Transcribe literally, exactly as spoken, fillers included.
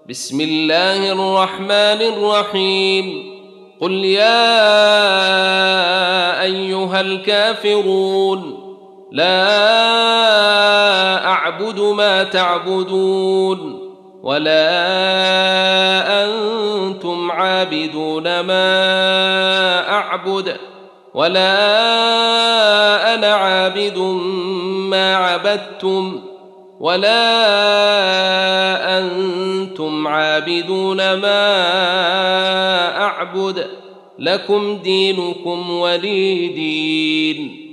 بسم الله الرحمن الرحيم قل يا أيها الكافرون لا أعبد ما تعبدون ولا أنتم عابدون ما أعبد ولا أنا عابد ما عبدتم ولا أنتم عابدون ما أعبد لكم دينكم ولي دين.